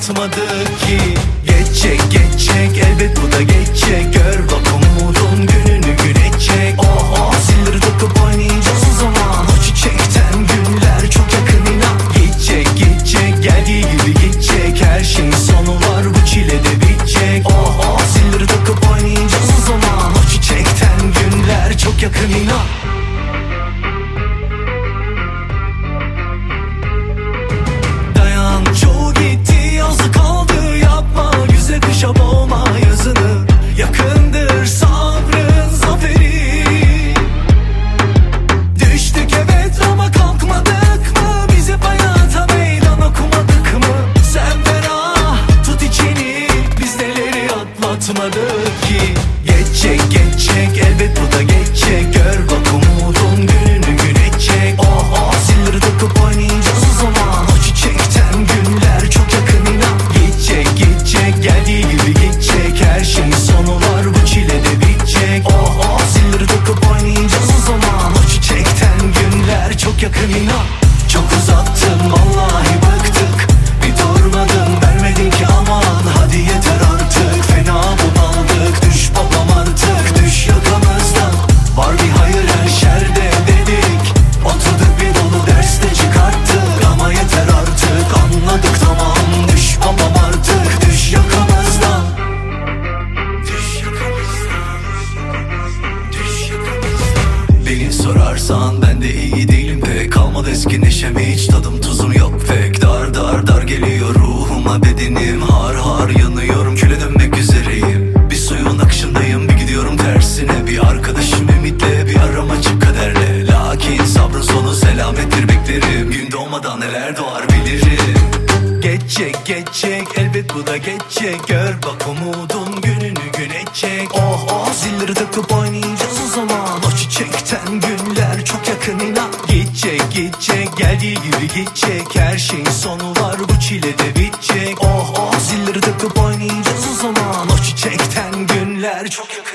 atmadık ki. Geçecek geçecek elbet bu da geçecek. Gör bak umudun gününü gün edecek. Oh oh zilleri takıp oynayacağız o zaman. O çiçekten günler çok yakın inan. Gidecek gidecek geldiği gibi gidecek. Her şeyin sonu var bu çile de bitecek. Oh oh zilleri takıp oynayacağız o zaman. O çiçekten günler çok yakın inan. Çoğu gitti yazı kaldı yapma. Güzel kışa boğma yazını. Yakındır sabrın zaferi. Düştük evet ama kalkmadık mı? Biz hep hayata meydan okumadık mı? Sen ferah tut içini. Biz neleri atlatmadık ki. Geçecek geçecek elbet bu da geçecek. Gör bak umudun gününü gün edecek. Oh oh zilleri takıp oynayacağız o zaman. O çiçekten günler çok yakın inan. Gidecek gidecek geldiği gibi gidecek. Her şeyin sonu var bu çile de bitecek. Oh oh zilleri takıp oynayacağız o zaman. O çiçekten günler çok yakın inan. Çok uzattın vallahi bıktık. Bir durmadın vermedin ki aman. Hadi yeter artık fena bunaldık. Düş babam artık düş yakamızdan. Var bir hayır her şerde dedik. Oturduk bir dolu derste çıkarttık. Ama yeter artık anladık tamam. Düş babam artık düş yakamızdan. Düş yakamızdan. Düş yakamızdan. Beni sorarsan ben de iyi değilim pek. Kalmadı eski neşem hiç tadım tuzum yok pek. Dar dar dar geliyor ruhuma bedenim. Har har yanıyorum küle dönmek üzereyim. Bir suyun akışındayım bir gidiyorum tersine. Bir arkadaşım ümitle bir aram açık kaderle. Lakin sabrın sonu selamettir beklerim. Gün doğmadan neler doğar bilirim. Geçecek geçecek elbet bu da geçecek. Gör bak umudun gününü gün edecek. Oh oh zilleri takıp oynayacağız o zaman. O çiçekten günler çok yakın inan. Gidecek gidecek geldiği gibi gidecek. Her şeyin sonu var bu çile de bitecek. Oh oh zilleri takıp oynayacağız o zaman. O çiçekten günler çok yakın.